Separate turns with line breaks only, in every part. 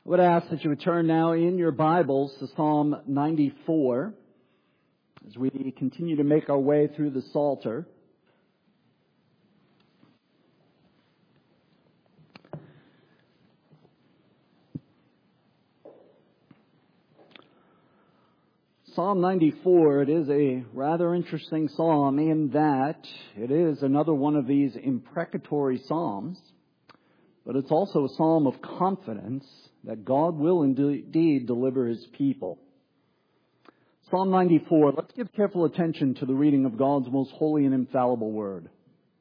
I would ask that you would turn now in your Bibles to Psalm 94 as we continue to make our way through the Psalter. Psalm 94, it is a rather interesting psalm in that it is another one of these imprecatory psalms, but it's also a psalm of confidence that God will indeed deliver His people. Psalm 94, let's give careful attention to the reading of God's most holy and infallible word.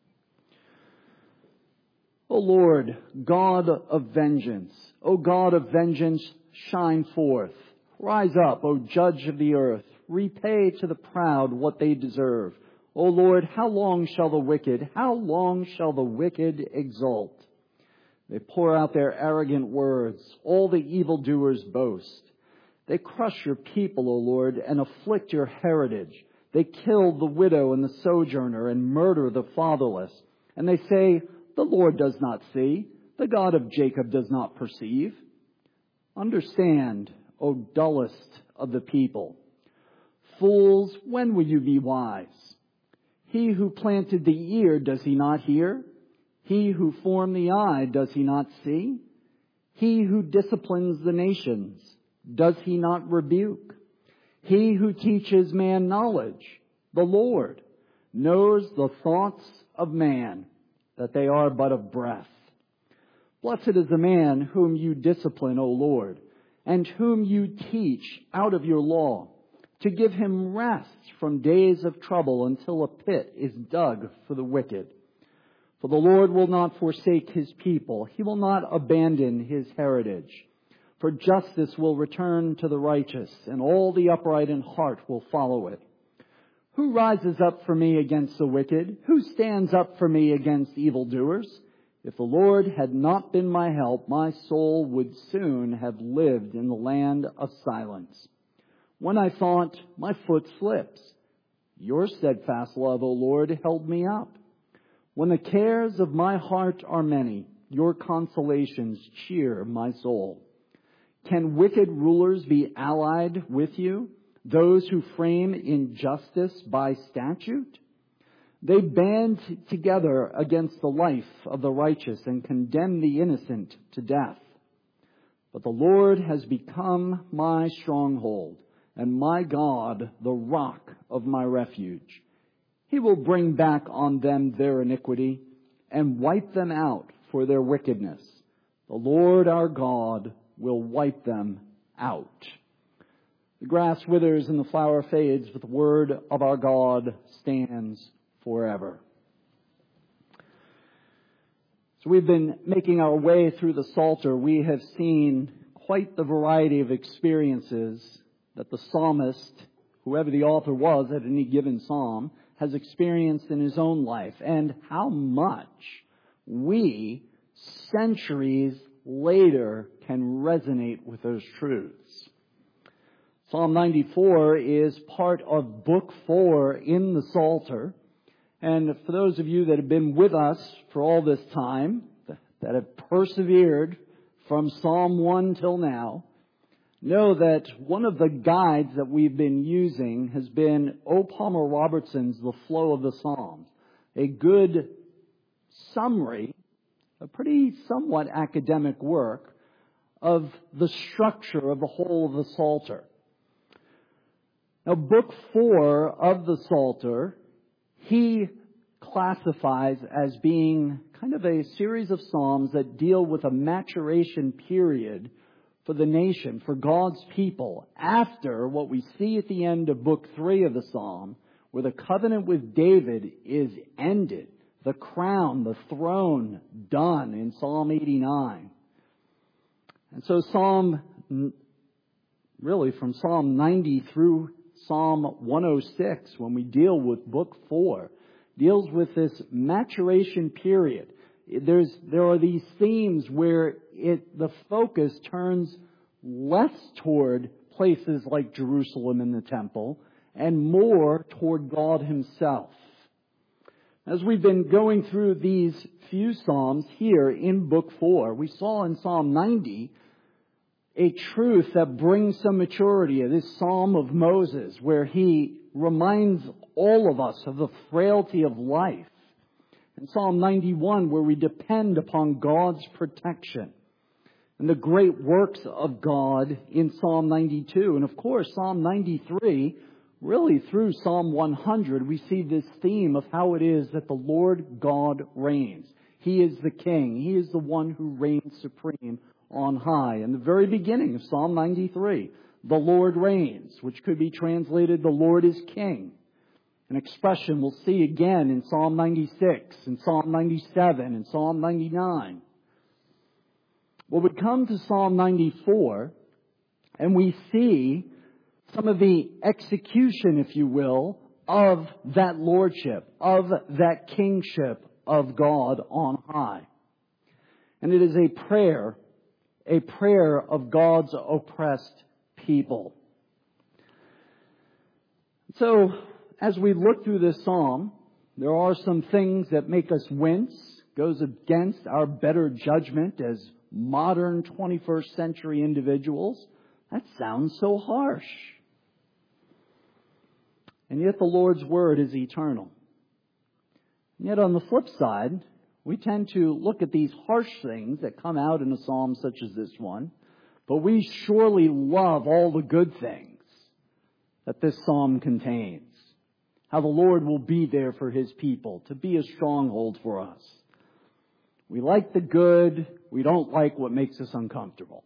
O Lord, God of vengeance, O God of vengeance, shine forth. Rise up, O Judge of the earth. Repay to the proud what they deserve. O Lord, how long shall the wicked exult? They pour out their arrogant words. All the evildoers boast. They crush your people, O Lord, and afflict your heritage. They kill the widow and the sojourner and murder the fatherless. And they say, the Lord does not see. The God of Jacob does not perceive. Understand, O dullest of the people. Fools, when will you be wise? He who planted the ear, does he not hear? He who formed the eye, does he not see? He who disciplines the nations, does he not rebuke? He who teaches man knowledge, the Lord, knows the thoughts of man, that they are but of breath. Blessed is the man whom you discipline, O Lord, and whom you teach out of your law, to give him rest from days of trouble until a pit is dug for the wicked. For the Lord will not forsake His people. He will not abandon His heritage. For justice will return to the righteous, and all the upright in heart will follow it. Who rises up for me against the wicked? Who stands up for me against evildoers? If the Lord had not been my help, my soul would soon have lived in the land of silence. When I thought, my foot slips. Your steadfast love, O Lord, held me up. When the cares of my heart are many, your consolations cheer my soul. Can wicked rulers be allied with you, those who frame injustice by statute? They band together against the life of the righteous and condemn the innocent to death. But the Lord has become my stronghold, and my God, the rock of my refuge. He will bring back on them their iniquity and wipe them out for their wickedness. The Lord our God will wipe them out. The grass withers and the flower fades, but the word of our God stands forever. So we've been making our way through the Psalter. We have seen quite the variety of experiences that the psalmist, whoever the author was at any given psalm, has experienced in his own life, and how much we, centuries later, can resonate with those truths. Psalm 94 is part of Book 4 in the Psalter, and for those of you that have been with us for all this time, that have persevered from Psalm 1 till now, know that one of the guides that we've been using has been O. Palmer Robertson's The Flow of the Psalms. A good summary, a pretty somewhat academic work of the structure of the whole of the Psalter. Now, Book 4 of the Psalter, he classifies as being kind of a series of psalms that deal with a maturation period for the nation, for God's people, after what we see at the end of Book 3 of the Psalm, where the covenant with David is ended, the crown, the throne, done in Psalm 89. And so from Psalm 90 through Psalm 106, when we deal with Book 4, deals with this maturation period. There are these themes where the focus turns less toward places like Jerusalem and the temple and more toward God Himself. As we've been going through these few Psalms here in Book 4, we saw in Psalm 90 a truth that brings some maturity. This Psalm of Moses, where he reminds all of us of the frailty of life. In Psalm 91, where we depend upon God's protection. And the great works of God in Psalm 92. And of course, Psalm 93, really through Psalm 100, we see this theme of how it is that the Lord God reigns. He is the King. He is the one who reigns supreme on high. In the very beginning of Psalm 93, the Lord reigns, which could be translated, the Lord is King. An expression we'll see again in Psalm 96, in Psalm 97, and Psalm 99. Well, we come to Psalm 94, and we see some of the execution, if you will, of that lordship, of that kingship of God on high. And it is a prayer of God's oppressed people. So, as we look through this psalm, there are some things that make us wince, goes against our better judgment as modern 21st century individuals. That sounds so harsh. And yet the Lord's Word is eternal. And yet on the flip side, we tend to look at these harsh things that come out in a psalm such as this one, but we surely love all the good things that this psalm contains. How the Lord will be there for His people, to be a stronghold for us. We like the good. We don't like what makes us uncomfortable.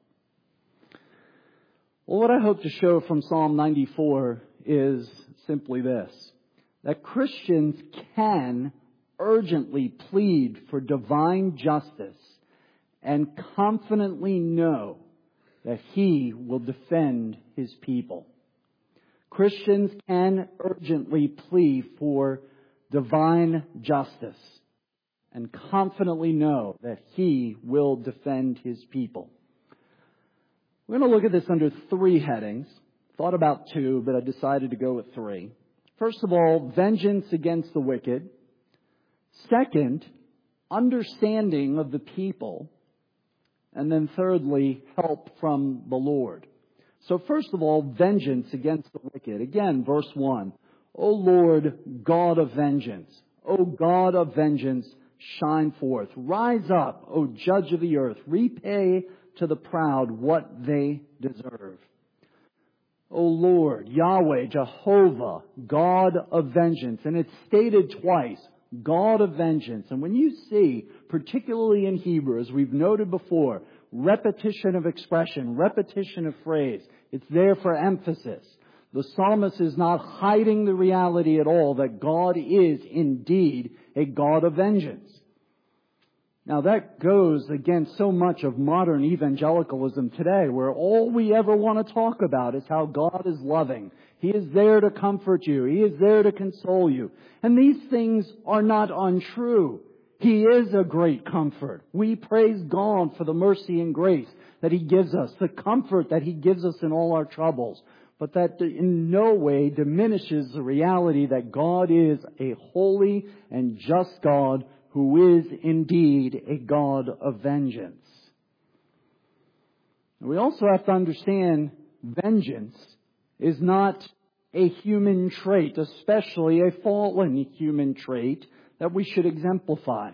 Well, what I hope to show from Psalm 94 is simply this, that Christians can urgently plead for divine justice and confidently know that He will defend His people. Christians can urgently plead for divine justice and confidently know that He will defend His people. We're going to look at this under three headings. Thought about two, but I decided to go with three. First of all, vengeance against the wicked. Second, understanding of the people. And then thirdly, help from the Lord. So first of all, vengeance against the wicked. Again, verse 1. O Lord, God of vengeance. O God of vengeance, shine forth. Rise up, O Judge of the earth. Repay to the proud what they deserve. O Lord, Yahweh, Jehovah, God of vengeance. And it's stated twice, God of vengeance. And when you see, particularly in Hebrew, as we've noted before, repetition of expression, repetition of phrase, it's there for emphasis. The psalmist is not hiding the reality at all that God is indeed a God of vengeance. Now that goes against so much of modern evangelicalism today, where all we ever want to talk about is how God is loving. He is there to comfort you. He is there to console you. And these things are not untrue. He is a great comfort. We praise God for the mercy and grace that He gives us, the comfort that He gives us in all our troubles. But that in no way diminishes the reality that God is a holy and just God who is indeed a God of vengeance. We also have to understand vengeance is not a human trait, especially a fallen human trait that we should exemplify.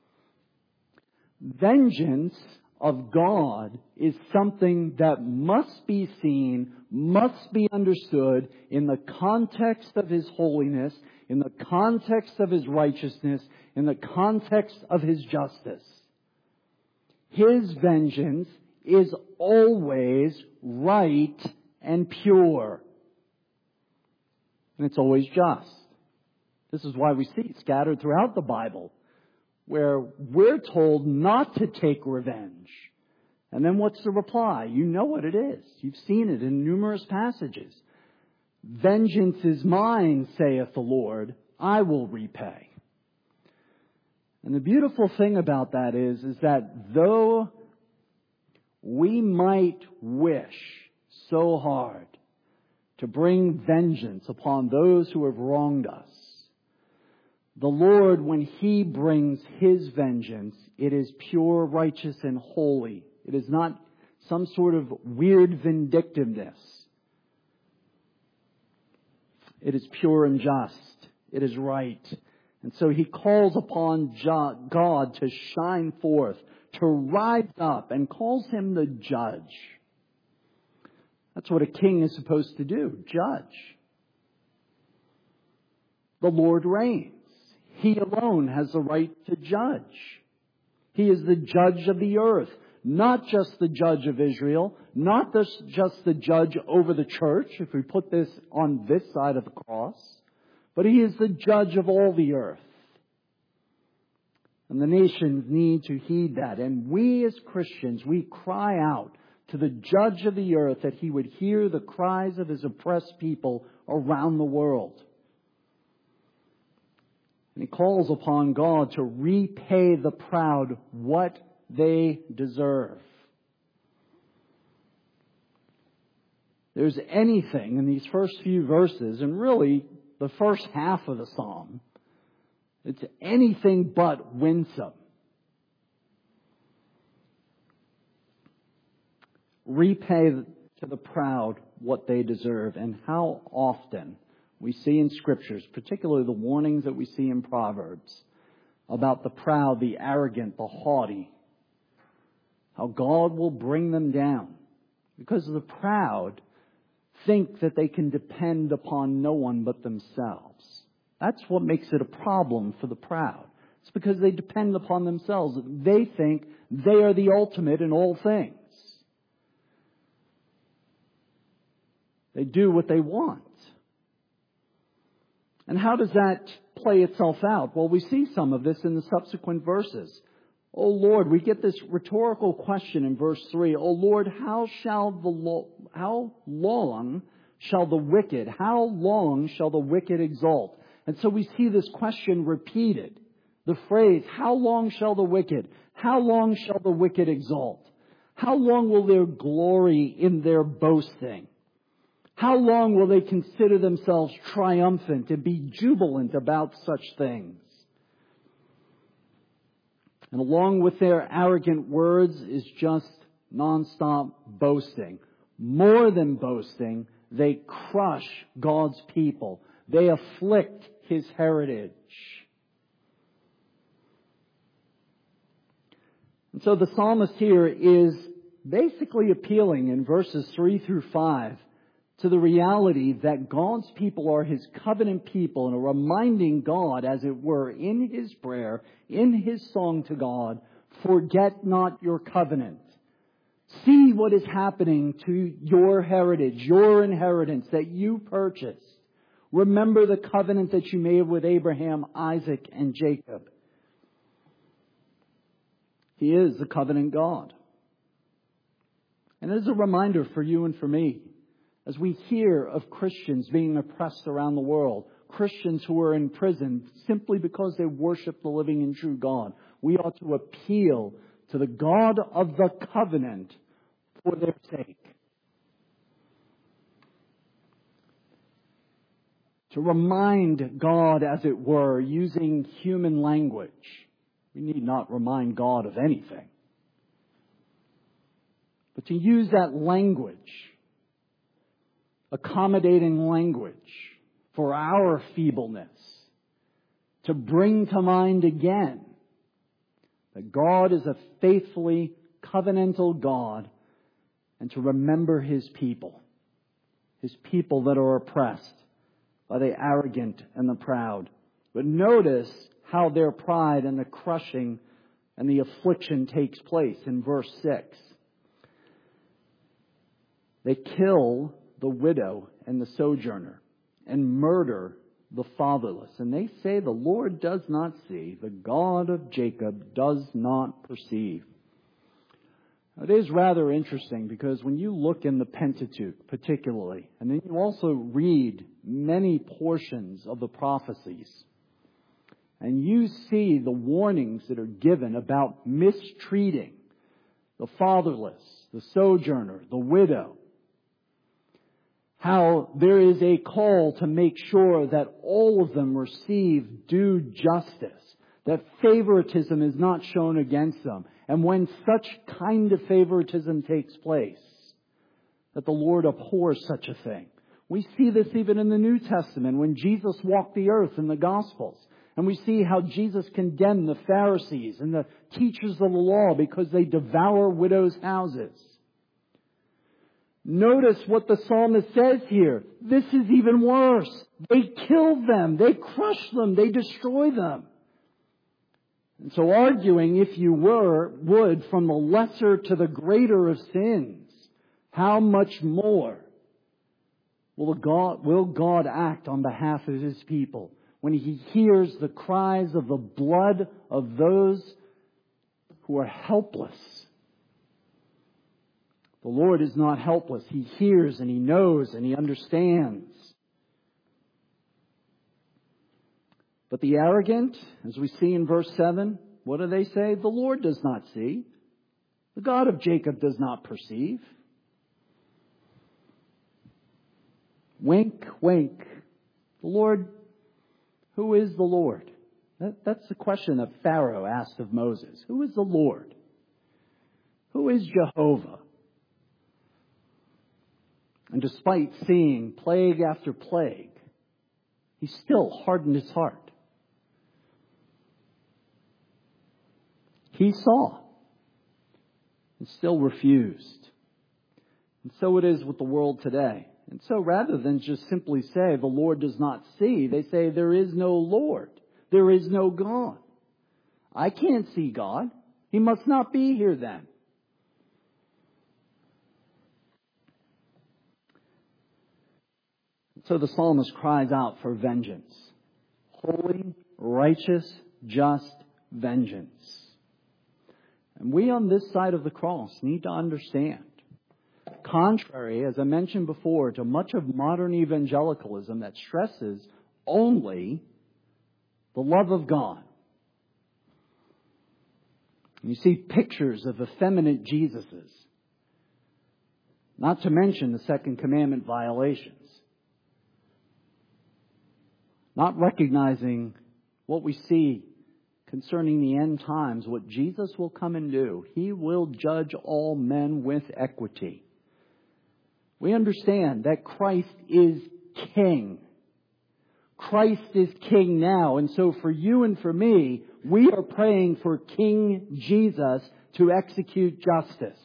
Vengeance of God is something that must be seen, must be understood in the context of His holiness, in the context of His righteousness, in the context of His justice. His vengeance is always right and pure. And it's always just. This is why we see it scattered throughout the Bible, where we're told not to take revenge. And then what's the reply? You know what it is. You've seen it in numerous passages. Vengeance is mine, saith the Lord. I will repay. And the beautiful thing about that is that though we might wish so hard to bring vengeance upon those who have wronged us, the Lord, when He brings His vengeance, it is pure, righteous, and holy. It is not some sort of weird vindictiveness. It is pure and just. It is right. And so he calls upon God to shine forth, to rise up, and calls him the judge. That's what a king is supposed to do, judge. The Lord reigns. He alone has the right to judge. He is the judge of the earth, not just the judge of Israel, not just the judge over the church, if we put this on this side of the cross, but he is the judge of all the earth. And the nations need to heed that. And we as Christians, we cry out to the judge of the earth that he would hear the cries of his oppressed people around the world. And he calls upon God to repay the proud what they deserve. There's anything in these first few verses, and really the first half of the psalm, it's anything but winsome. Repay to the proud what they deserve. And how often we see in Scriptures, particularly the warnings that we see in Proverbs, about the proud, the arrogant, the haughty, how God will bring them down. Because the proud think that they can depend upon no one but themselves. That's what makes it a problem for the proud. It's because they depend upon themselves. They think they are the ultimate in all things. They do what they want. And how does that play itself out? Well, we see some of this in the subsequent verses. Oh Lord, we get this rhetorical question in verse 3. Oh Lord, how long shall the wicked exalt? And so we see this question repeated. The phrase, how long shall the wicked exalt? How long will they glory in their boasting? How long will they consider themselves triumphant and be jubilant about such things? And along with their arrogant words is just nonstop boasting. More than boasting, they crush God's people. They afflict His heritage. And so the psalmist here is basically appealing in verses 3 through 5 to the reality that God's people are His covenant people, and reminding God, as it were, in His prayer, in His song to God, forget not your covenant. See what is happening to your heritage, your inheritance that you purchased. Remember the covenant that you made with Abraham, Isaac, and Jacob. He is the covenant God. And it is a reminder for you and for me, as we hear of Christians being oppressed around the world, Christians who are in prison simply because they worship the living and true God, we ought to appeal to the God of the covenant for their sake. To remind God, as it were, using human language. We need not remind God of anything. But to use that language, accommodating language for our feebleness, to bring to mind again that God is a faithfully covenantal God, and to remember His people that are oppressed by the arrogant and the proud. But notice how their pride and the crushing and the affliction takes place in verse 6. They kill the widow and the sojourner, and murder the fatherless. And they say, the Lord does not see, the God of Jacob does not perceive. It is rather interesting, because when you look in the Pentateuch particularly, and then you also read many portions of the prophecies, and you see the warnings that are given about mistreating the fatherless, the sojourner, the widow, how there is a call to make sure that all of them receive due justice, that favoritism is not shown against them, And when such kind of favoritism takes place, that the Lord abhors such a thing. We see this even in the New Testament when Jesus walked the earth in the Gospels. And we see how Jesus condemned the Pharisees and the teachers of the law because they devour widows' houses. Notice what the psalmist says here. This is even worse. They kill them. They crush them. They destroy them. And so arguing, if you would, from the lesser to the greater of sins, how much more will God act on behalf of His people when He hears the cries of the blood of those who are helpless? The Lord is not helpless. He hears and He knows and He understands. But the arrogant, as we see in verse 7, what do they say? The Lord does not see. The God of Jacob does not perceive. Wink, wink. The Lord, who is the Lord? That's the question that Pharaoh asked of Moses. Who is the Lord? Who is Jehovah? And despite seeing plague after plague, he still hardened his heart. He saw and still refused. And so it is with the world today. And so rather than just simply say the Lord does not see, they say there is no Lord. There is no God. I can't see God. He must not be here then. So the psalmist cries out for vengeance. Holy, righteous, just vengeance. And we on this side of the cross need to understand, contrary, as I mentioned before, to much of modern evangelicalism that stresses only the love of God. You see pictures of effeminate Jesuses, not to mention the second commandment violations. Not recognizing what we see concerning the end times, what Jesus will come and do. He will judge all men with equity. We understand that Christ is King. Christ is King now. And so for you and for me, we are praying for King Jesus to execute justice.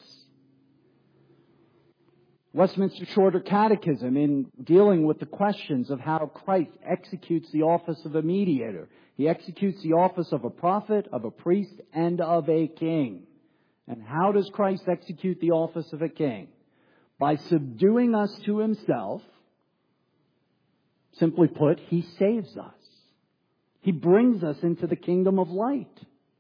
Westminster Shorter Catechism, in dealing with the questions of how Christ executes the office of a mediator. He executes the office of a prophet, of a priest, and of a king. And how does Christ execute the office of a king? By subduing us to Himself. Simply put, He saves us. He brings us into the kingdom of light.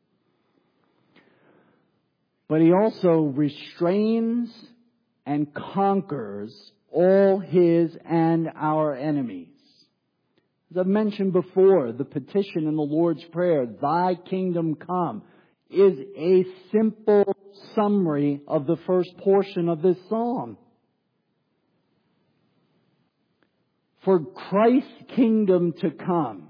But He also restrains and conquers all His and our enemies. As I've mentioned before, the petition in the Lord's Prayer, Thy kingdom come, is a simple summary of the first portion of this psalm. For Christ's kingdom to come,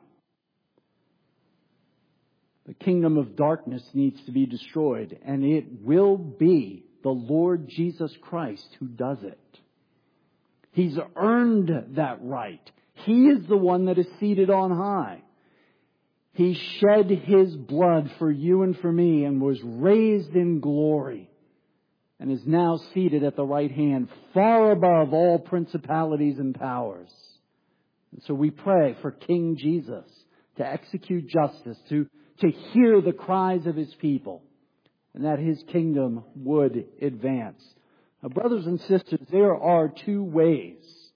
the kingdom of darkness needs to be destroyed, and it will be the Lord Jesus Christ who does it. He's earned that right. He is the one that is seated on high. He shed His blood for you and for me and was raised in glory and is now seated at the right hand, far above all principalities and powers. And so we pray for King Jesus to execute justice, to hear the cries of His people, and that His kingdom would advance. Now, brothers and sisters, there are two ways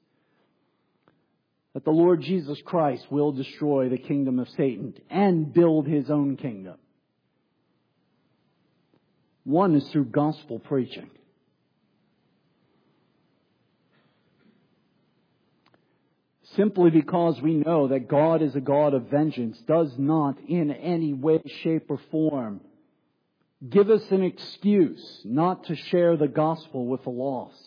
that the Lord Jesus Christ will destroy the kingdom of Satan and build His own kingdom. One is through gospel preaching. Simply because we know that God is a God of vengeance does not in any way, shape, or form give us an excuse not to share the gospel with the lost.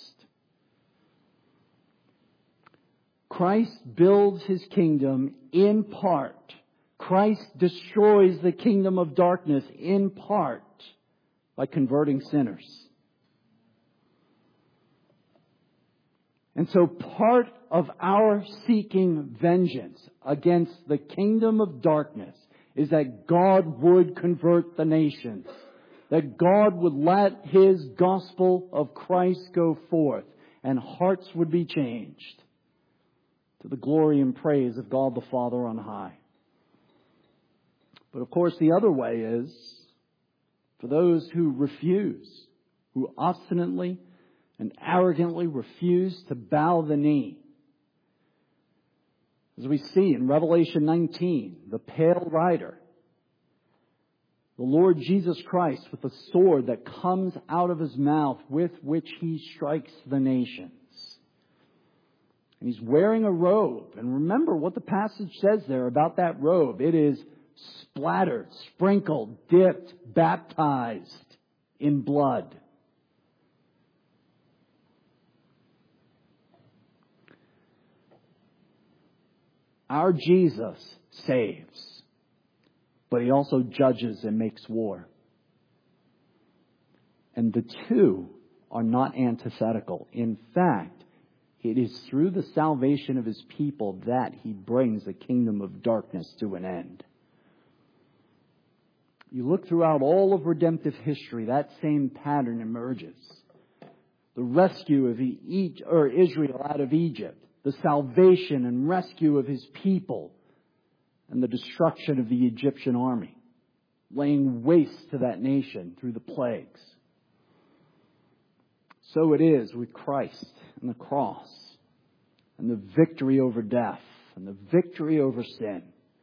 Christ builds His kingdom in part. Christ destroys the kingdom of darkness in part by converting sinners. And so part of our seeking vengeance against the kingdom of darkness is that God would convert the nations, that God would let His gospel of Christ go forth, and hearts would be changed to the glory and praise of God the Father on high. But of course, the other way is for those who refuse, who obstinately and arrogantly refuse to bow the knee. As we see in Revelation 19, the pale rider, the Lord Jesus Christ with the sword that comes out of His mouth with which He strikes the nations. And He's wearing a robe. And remember what the passage says there about that robe. It is splattered, sprinkled, dipped, baptized in blood. Our Jesus saves, but He also judges and makes war. And the two are not antithetical. In fact, it is through the salvation of His people that He brings the kingdom of darkness to an end. You look throughout all of redemptive history, that same pattern emerges. The rescue of Israel out of Egypt, the salvation and rescue of His people, and the destruction of the Egyptian army, laying waste to that nation through the plagues. So it is with Christ and the cross, and the victory over death, and the victory over sin.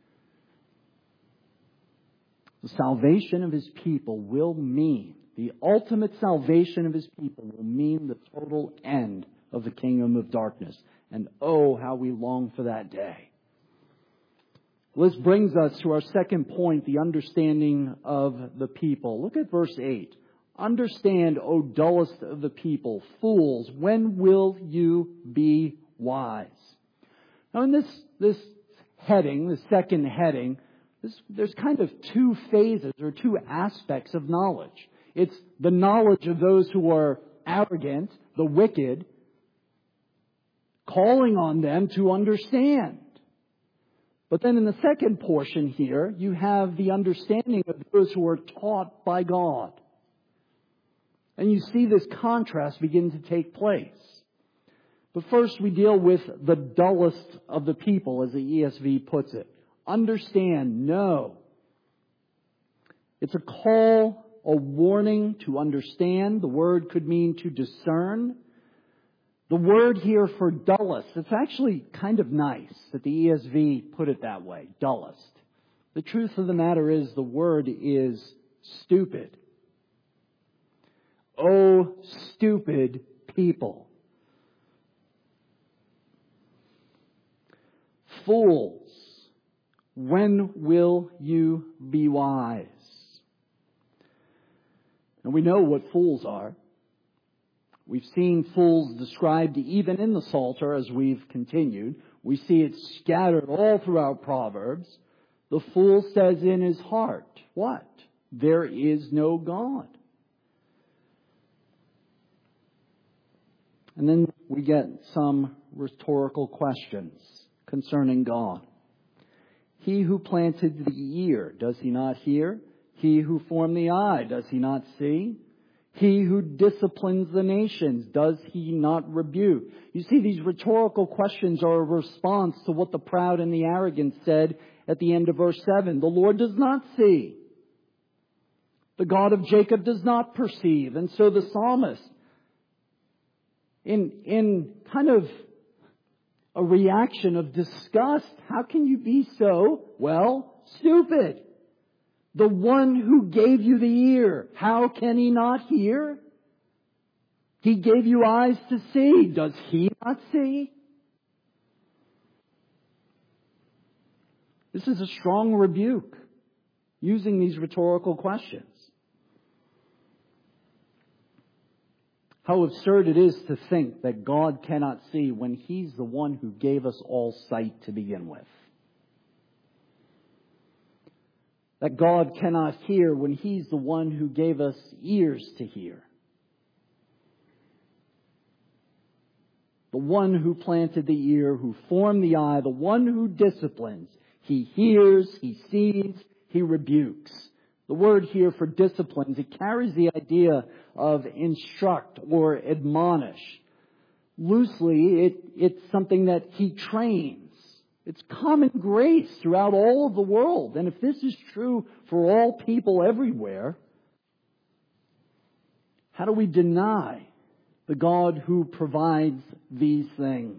The salvation of His people will mean, the ultimate salvation of His people will mean the total end of the kingdom of darkness. And oh, how we long for that day. This brings us to our second point, the understanding of the people. Look at verse 8. Understand, O dullest of the people, fools, when will you be wise? Now in this heading, the second heading, there's kind of two phases or two aspects of knowledge. It's the knowledge of those who are arrogant, the wicked, calling on them to understand. But then in the second portion here, you have the understanding of those who are taught by God. And you see this contrast begin to take place. But first we deal with the dullest of the people, as the ESV puts it. Understand, know. It's a call, a warning to understand. The word could mean to discern. The word here for dullest, it's actually kind of nice that the ESV put it that way, dullest. The truth of the matter is the word is stupid. Oh, stupid people. Fools, when will you be wise? And we know what fools are. We've seen fools described even in the Psalter as we've continued. We see it scattered all throughout Proverbs. The fool says in his heart, what? There is no God. And then we get some rhetorical questions concerning God. He who planted the ear, does He not hear? He who formed the eye, does He not see? He who disciplines the nations, does He not rebuke? You see, these rhetorical questions are a response to what the proud and the arrogant said at the end of verse 7. The Lord does not see. The God of Jacob does not perceive. And so the psalmist, in kind of a reaction of disgust, how can you be so, stupid? The one who gave you the ear, how can He not hear? He gave you eyes to see. Does He not see? This is a strong rebuke using these rhetorical questions. How absurd it is to think that God cannot see when He's the one who gave us all sight to begin with. that God cannot hear when He's the one who gave us ears to hear. The one who planted the ear, who formed the eye, the one who disciplines. He hears, He sees, He rebukes. The word here for disciplines, it carries the idea of instruct or admonish. Loosely, it's something that He trains. It's common grace throughout all of the world. And if this is true for all people everywhere, how do we deny the God who provides these things?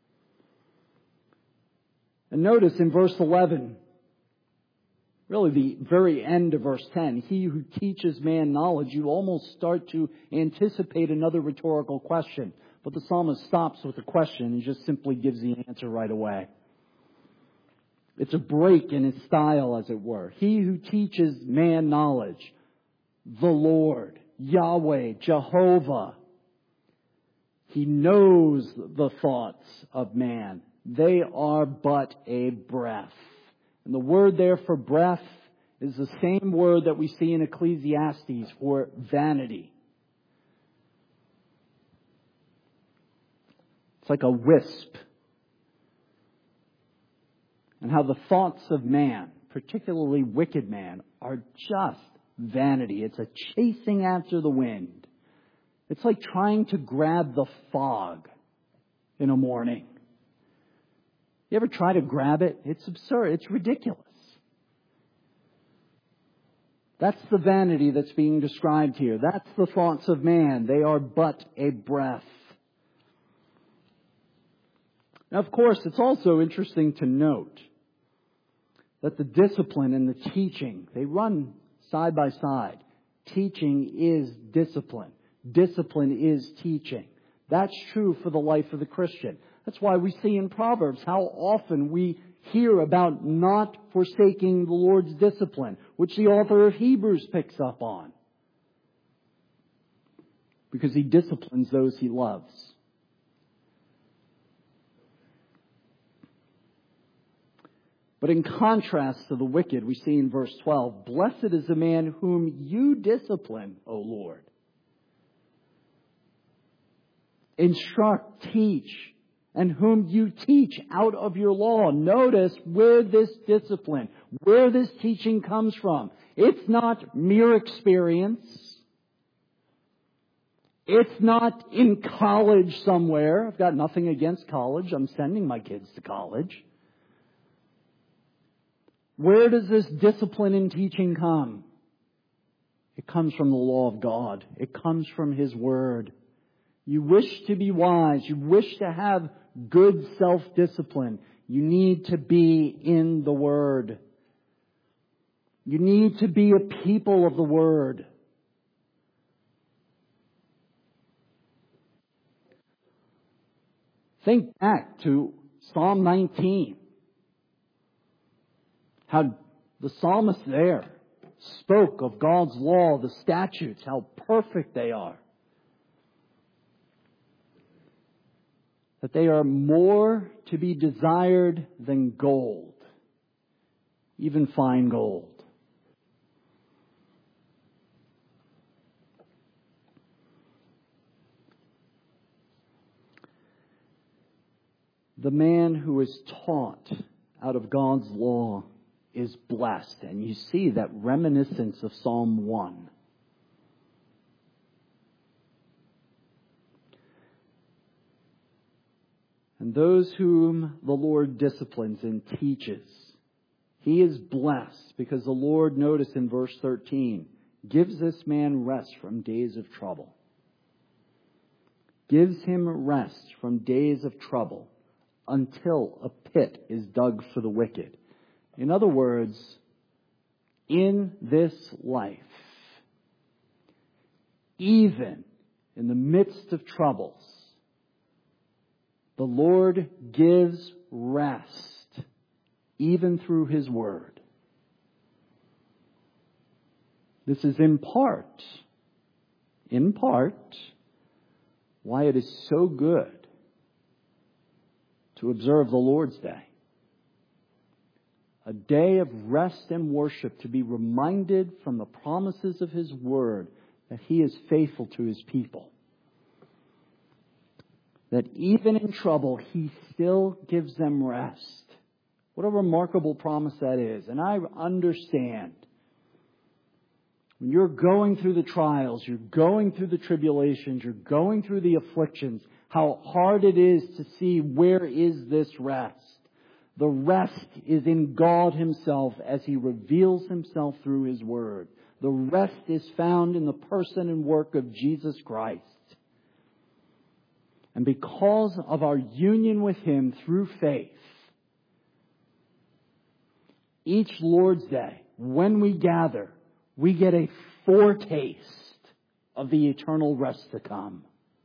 And notice in verse 11, really the very end of verse 10, He who teaches man knowledge, you almost start to anticipate another rhetorical question. But the psalmist stops with a question and just simply gives the answer right away. It's a break in his style, as it were. He who teaches man knowledge, the Lord, Yahweh, Jehovah. He knows the thoughts of man. They are but a breath. And the word there for breath is the same word that we see in Ecclesiastes for vanity. It's like a wisp. And how the thoughts of man, particularly wicked man, are just vanity. It's a chasing after the wind. It's like trying to grab the fog in a morning. You ever try to grab it? It's absurd. It's ridiculous. That's the vanity that's being described here. That's the thoughts of man. They are but a breath. Now, of course, it's also interesting to note that the discipline and the teaching, they run side by side. Teaching is discipline. Discipline is teaching. That's true for the life of the Christian. That's why we see in Proverbs how often we hear about not forsaking the Lord's discipline, which the author of Hebrews picks up on. Because He disciplines those He loves. But in contrast to the wicked, we see in verse 12, blessed is the man whom you discipline, O Lord. Instruct, teach, and whom you teach out of your law. Notice where this discipline, where this teaching comes from. It's not mere experience. It's not in college somewhere. I've got nothing against college. I'm sending my kids to college. Where does this discipline and teaching come? It comes from the law of God. It comes from His Word. You wish to be wise. You wish to have good self-discipline. You need to be in the Word. You need to be a people of the Word. Think back to Psalm 19. How the psalmist there spoke of God's law, the statutes, how perfect they are. That they are more to be desired than gold, even fine gold. The man who is taught out of God's law is blessed. And you see that reminiscence of Psalm 1. And those whom the Lord disciplines and teaches, he is blessed because the Lord, notice in verse 13, gives this man rest from days of trouble. Gives him rest from days of trouble until a pit is dug for the wicked. In other words, in this life, even in the midst of troubles, the Lord gives rest, even through His Word. This is in part, why it is so good to observe the Lord's Day. a day of rest and worship to be reminded from the promises of His Word that He is faithful to His people. That even in trouble, He still gives them rest. What a remarkable promise that is. And I understand when you're going through the trials, you're going through the tribulations, you're going through the afflictions, how hard it is to see where is this rest. The rest is in God Himself as He reveals Himself through His Word. The rest is found in the person and work of Jesus Christ. And because of our union with Him through faith, each Lord's Day, when we gather, we get a foretaste of the eternal rest to come.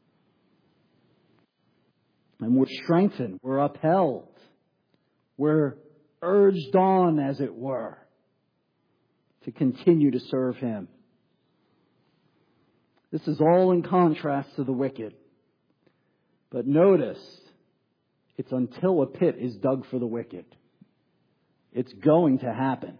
And we're strengthened, we're upheld, we're urged on, as it were, to continue to serve Him. This is all in contrast to the wicked. But notice, it's until a pit is dug for the wicked. It's going to happen.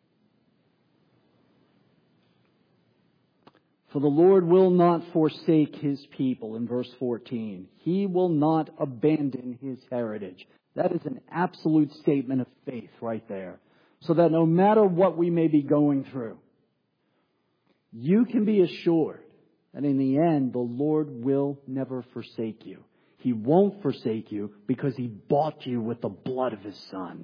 For the Lord will not forsake His people, in verse 14. He will not abandon His heritage. That is an absolute statement of faith right there. So that no matter what we may be going through, you can be assured that in the end, the Lord will never forsake you. He won't forsake you because He bought you with the blood of His Son.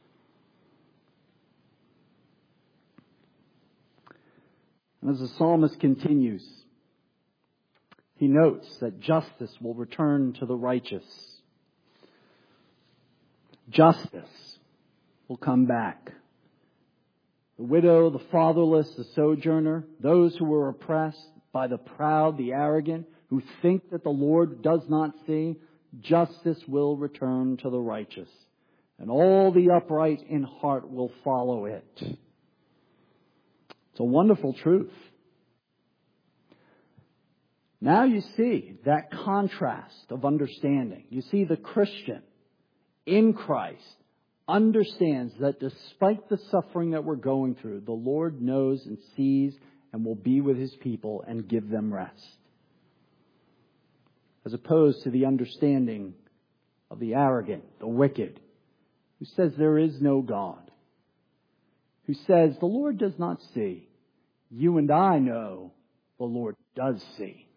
And as the psalmist continues, he notes that justice will return to the righteous. Justice will come back. The widow, the fatherless, the sojourner, those who were oppressed by the proud, the arrogant, who think that the Lord does not see, justice will return to the righteous. And all the upright in heart will follow it. It's a wonderful truth. Now you see that contrast of understanding. You see the Christian in Christ understands that despite the suffering that we're going through, the Lord knows and sees and will be with His people and give them rest. As opposed to the understanding of the arrogant, the wicked, who says there is no God, who says the Lord does not see. You and I know the Lord does see.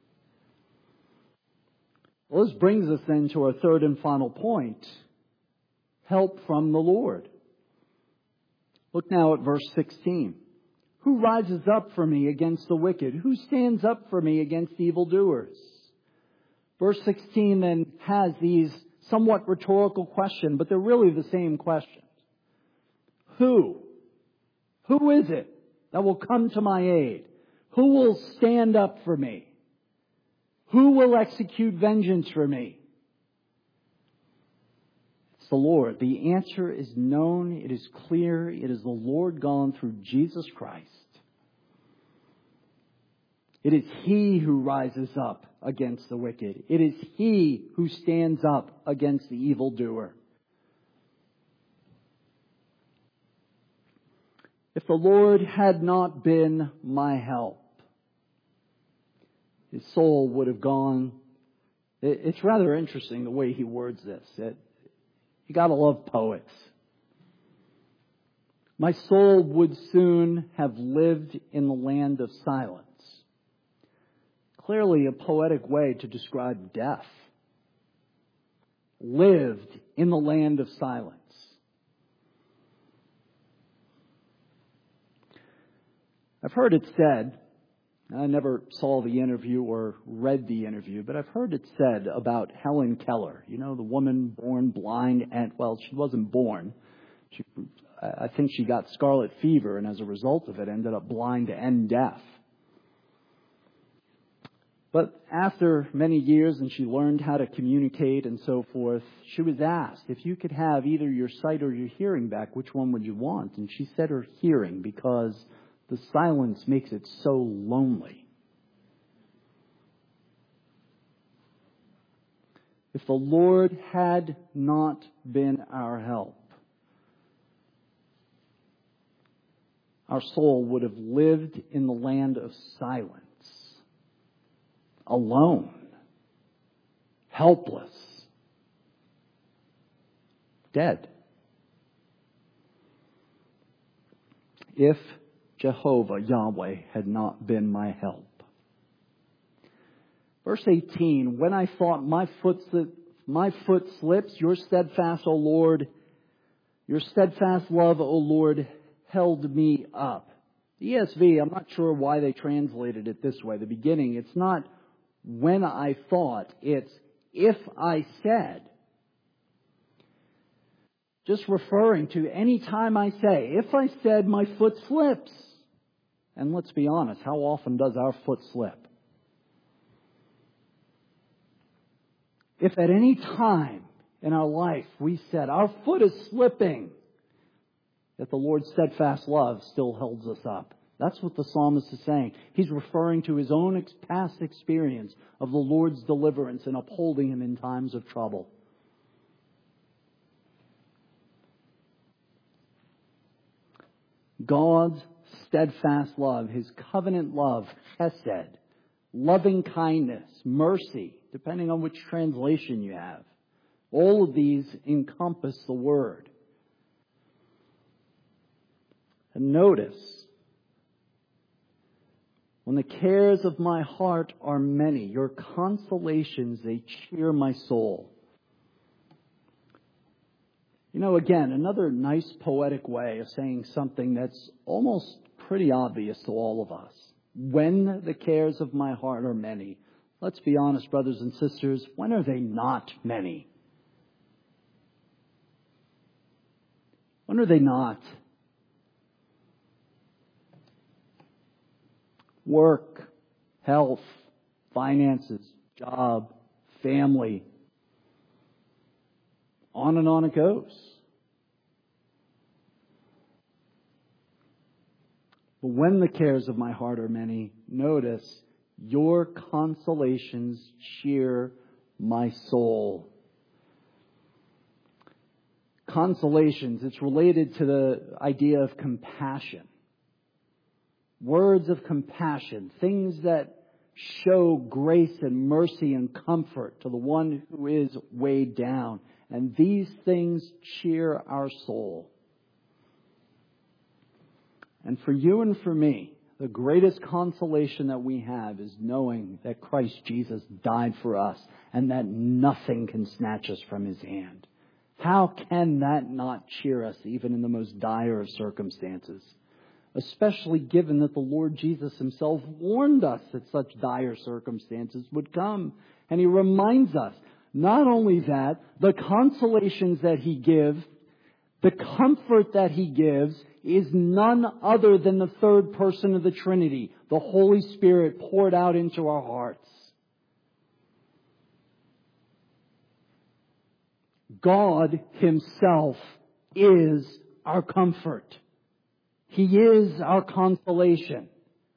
Well, this brings us then to our third and final point. Help from the Lord. Look now at verse 16. Who rises up for me against the wicked? Who stands up for me against evildoers? Verse 16 then has these somewhat rhetorical questions, but they're really the same questions. Who? Who is it that will come to my aid? Who will stand up for me? Who will execute vengeance for me? It's the Lord. The answer is known. It is clear. It is the Lord gone through Jesus Christ. It is He who rises up against the wicked. It is He who stands up against the evildoer. If the Lord had not been my help, his soul would have gone. It's rather interesting the way he words this. You gotta love poets. My soul would soon have lived in the land of silence. Clearly a poetic way to describe death. Lived in the land of silence. I've heard it said, I never saw the interview or read the interview, but I've heard it said about Helen Keller. You know, the woman born blind and, well, she wasn't born. I think she got scarlet fever and as a result of it ended up blind and deaf. But after many years and she learned how to communicate and so forth, she was asked, if you could have either your sight or your hearing back, which one would you want? And she said her hearing, because the silence makes it so lonely. If the Lord had not been our help, our soul would have lived in the land of silence, alone, helpless, dead. If Jehovah, Yahweh, had not been my help. Verse 18, when I thought my foot slips, your steadfast, O Lord, your steadfast love, O Lord, held me up. The ESV, I'm not sure why they translated it this way. The beginning, it's not when I thought, it's if I said. Just referring to any time I say, if I said my foot slips. And let's be honest, how often does our foot slip? If at any time in our life we said, our foot is slipping, that the Lord's steadfast love still holds us up. That's what the psalmist is saying. He's referring to his own past experience of the Lord's deliverance and upholding him in times of trouble. God's steadfast love, His covenant love, chesed, loving kindness, mercy, depending on which translation you have. All of these encompass the word. And notice, when the cares of my heart are many, your consolations, they cheer my soul. You know, again, another nice poetic way of saying something that's almost pretty obvious to all of us. When the cares of my heart are many. Let's be honest, brothers and sisters, when are they not many? When are they not? Work, health, finances, job, family. On and on it goes. But when the cares of my heart are many, notice, your consolations cheer my soul. Consolations, it's related to the idea of compassion. Words of compassion, things that show grace and mercy and comfort to the one who is weighed down. And these things cheer our soul. And for you and for me, the greatest consolation that we have is knowing that Christ Jesus died for us and that nothing can snatch us from His hand. How can that not cheer us even in the most dire of circumstances? Especially given that the Lord Jesus Himself warned us that such dire circumstances would come. And He reminds us, not only that, the consolations that He gives, the comfort that He gives, is none other than the third person of the Trinity, the Holy Spirit poured out into our hearts. God Himself is our comfort. He is our consolation.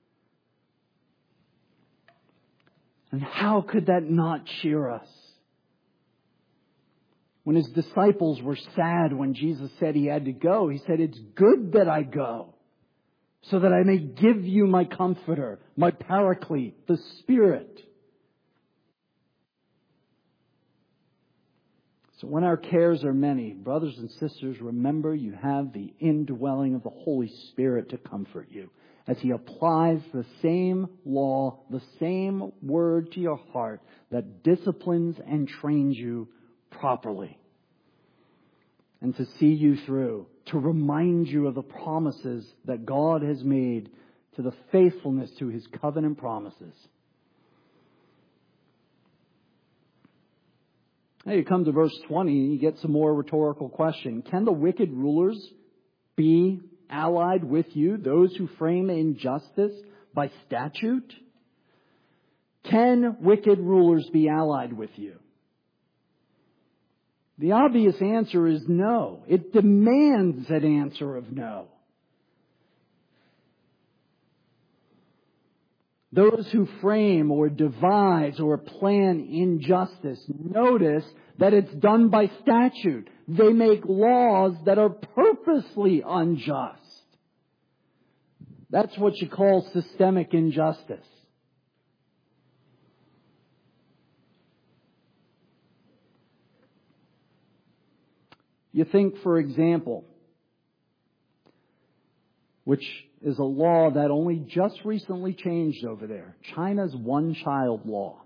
And how could that not cheer us? When His disciples were sad when Jesus said He had to go, He said, it's good that I go, so that I may give you my comforter, my paraclete, the Spirit. So when our cares are many, brothers and sisters, remember you have the indwelling of the Holy Spirit to comfort you, as He applies the same law, the same word to your heart that disciplines and trains you properly, and to see you through, to remind you of the promises that God has made, to the faithfulness to His covenant promises. Now you come to verse 20 and you get some more rhetorical question. Can the wicked rulers be allied with you, those who frame injustice by statute? Can wicked rulers be allied with you? The obvious answer is no. It demands an answer of no. Those who frame or devise or plan injustice, notice that it's done by statute. They make laws that are purposely unjust. That's what you call systemic injustice. You think, for example, which is a law that only just recently changed over there, China's one-child law.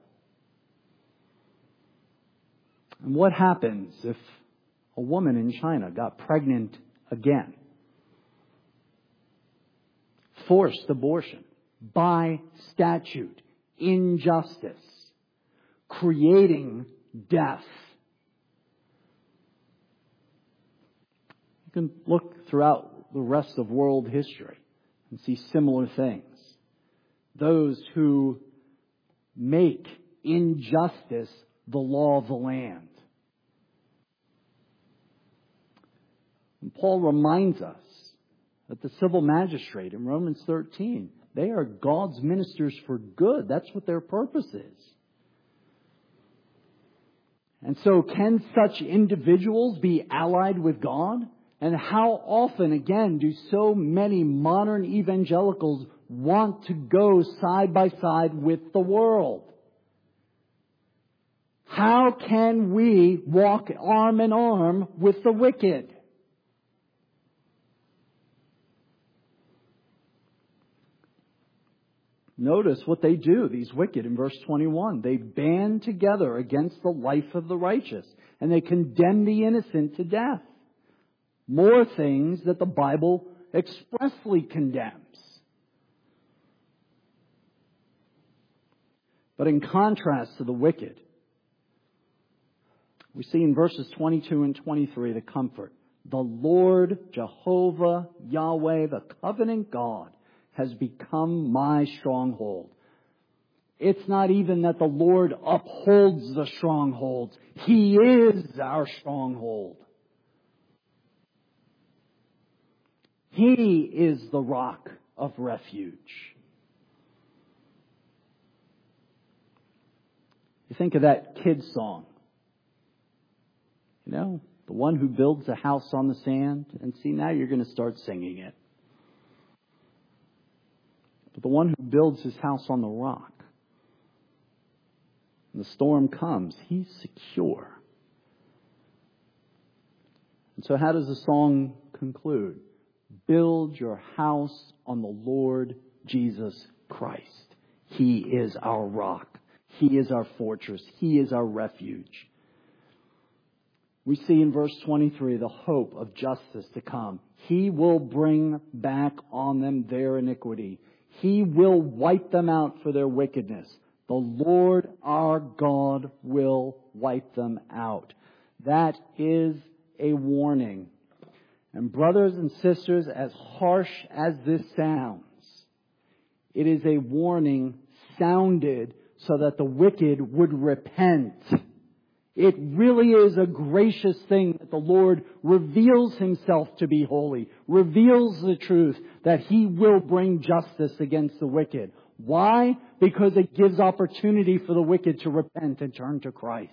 And what happens if a woman in China got pregnant again? Forced abortion by statute, injustice, creating death. You can look throughout the rest of world history and see similar things. Those who make injustice the law of the land. And Paul reminds us that the civil magistrate in Romans 13, they are God's ministers for good. That's what their purpose is. And so can such individuals be allied with God? And how often, again, do so many modern evangelicals want to go side by side with the world? How can we walk arm in arm with the wicked? Notice what they do, these wicked, in verse 21. They band together against the life of the righteous, and they condemn the innocent to death. More things that the Bible expressly condemns. But in contrast to the wicked, we see in verses 22 and 23 the comfort. The Lord, Jehovah, Yahweh, the covenant God, has become my stronghold. It's not even that the Lord upholds the strongholds. He is our stronghold. He is the rock of refuge. You think of that kid's song. You know, the one who builds a house on the sand. And see, now you're going to start singing it. But the one who builds his house on the rock, when the storm comes, he's secure. And so how does the song conclude? Build your house on the Lord Jesus Christ. He is our rock. He is our fortress. He is our refuge. We see in verse 23 the hope of justice to come. He will bring back on them their iniquity. He will wipe them out for their wickedness. The Lord our God will wipe them out. That is a warning. And brothers and sisters, as harsh as this sounds, it is a warning sounded so that the wicked would repent. It really is a gracious thing that the Lord reveals Himself to be holy, reveals the truth that He will bring justice against the wicked. Why? Because it gives opportunity for the wicked to repent and turn to Christ.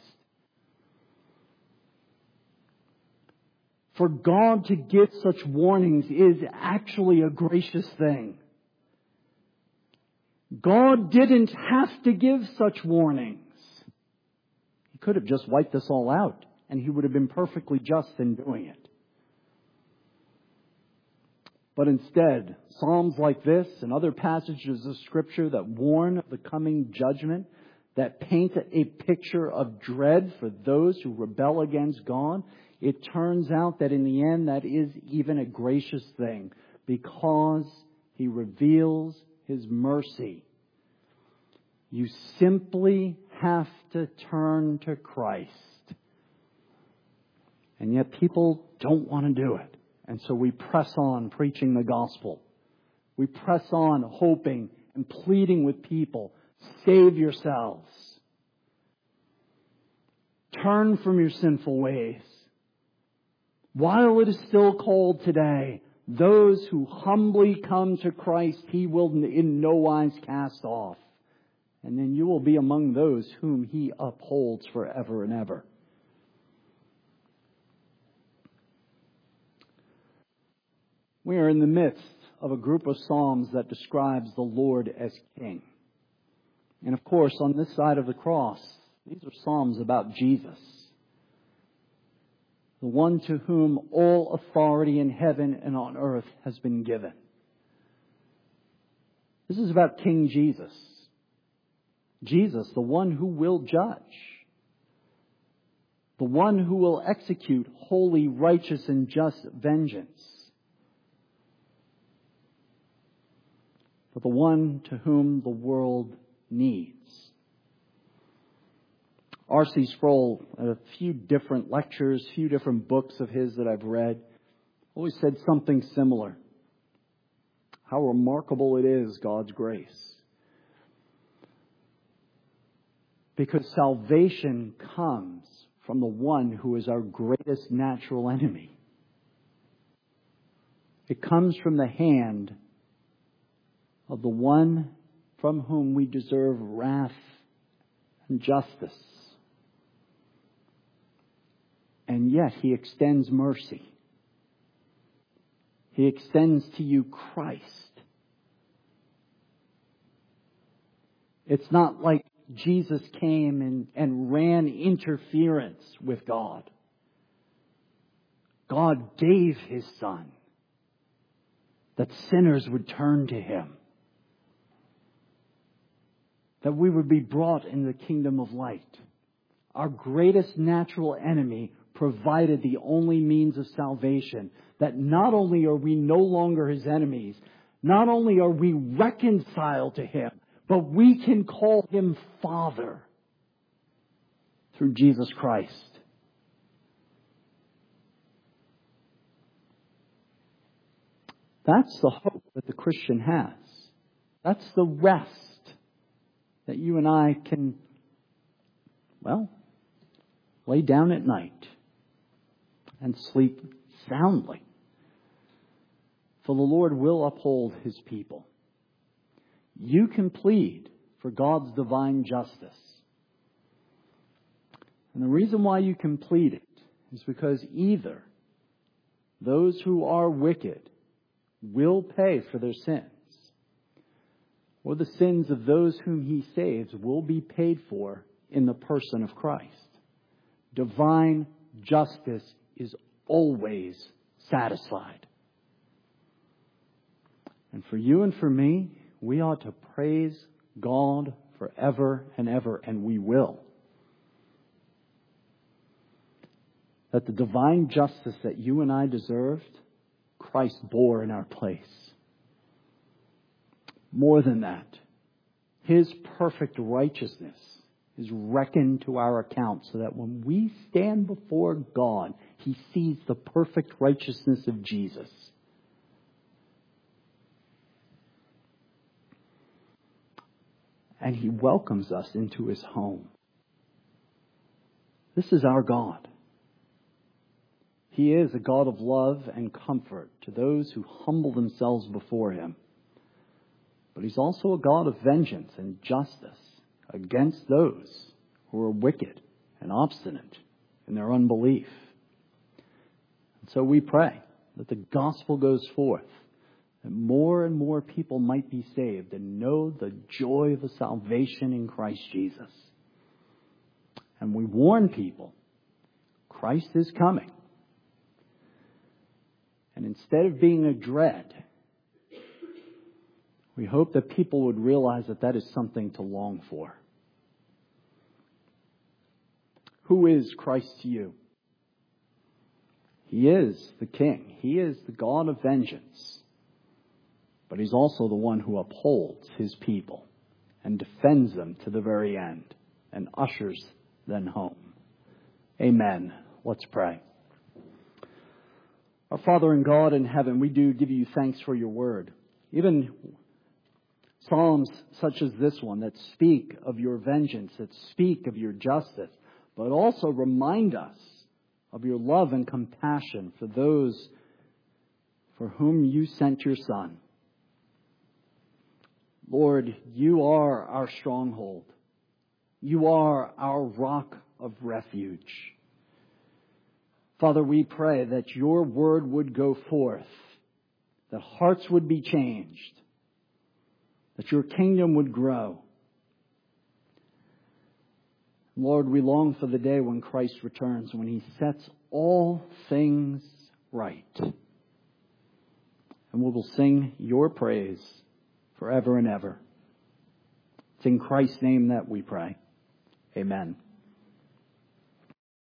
For God to give such warnings is actually a gracious thing. God didn't have to give such warnings. He could have just wiped us all out, and He would have been perfectly just in doing it. But instead, Psalms like this and other passages of Scripture that warn of the coming judgment, that paint a picture of dread for those who rebel against God, it turns out that in the end that is even a gracious thing because He reveals His mercy. You simply have to turn to Christ. And yet people don't want to do it. And so we press on preaching the gospel. We press on hoping and pleading with people, save yourselves. Turn from your sinful ways. While it is still cold today, those who humbly come to Christ, He will in no wise cast off. And then you will be among those whom He upholds forever and ever. We are in the midst of a group of Psalms that describes the Lord as King. And of course, on this side of the cross, these are Psalms about Jesus, the one to whom all authority in heaven and on earth has been given. This is about King Jesus. Jesus, the one who will judge. The one who will execute holy, righteous, and just vengeance. But the one to whom the world needs. R.C. Sproul, at a few different lectures, few different books of his that I've read, always said something similar. How remarkable it is, God's grace. Because salvation comes from the one who is our greatest natural enemy. It comes from the hand of the one from whom we deserve wrath and justice. And yet He extends mercy. He extends to you Christ. It's not like Jesus came and ran interference with God. God gave His Son that sinners would turn to Him, that we would be brought in the kingdom of light. Our greatest natural enemy provided the only means of salvation, that not only are we no longer His enemies, not only are we reconciled to Him, but we can call Him Father through Jesus Christ. That's the hope that the Christian has. That's the rest that you and I can, lay down at night and sleep soundly. For the Lord will uphold His people. You can plead for God's divine justice. And the reason why you can plead it is because either those who are wicked will pay for their sins, or the sins of those whom He saves will be paid for in the person of Christ. Divine justice is always satisfied. And for you and for me, we ought to praise God forever and ever, and we will. That the divine justice that you and I deserved, Christ bore in our place. More than that, His perfect righteousness is reckoned to our account so that when we stand before God, He sees the perfect righteousness of Jesus. And He welcomes us into His home. This is our God. He is a God of love and comfort to those who humble themselves before Him. But He's also a God of vengeance and justice against those who are wicked and obstinate in their unbelief. And so we pray that the gospel goes forth, that more and more people might be saved and know the joy of the salvation in Christ Jesus. And we warn people, Christ is coming. And instead of being a dread, we hope that people would realize that that is something to long for. Who is Christ to you? He is the King. He is the God of vengeance. But He's also the one who upholds His people and defends them to the very end and ushers them home. Amen. Let's pray. Our Father and God in heaven, we do give You thanks for Your word. Even Psalms such as this one that speak of Your vengeance, that speak of Your justice, but also remind us of Your love and compassion for those for whom You sent Your Son. Lord, You are our stronghold. You are our rock of refuge. Father, we pray that Your word would go forth, that hearts would be changed, that your kingdom would grow. Lord, we long for the day when Christ returns, when he sets all things right. And we will sing your praise forever and ever. It's in Christ's name that we pray. Amen.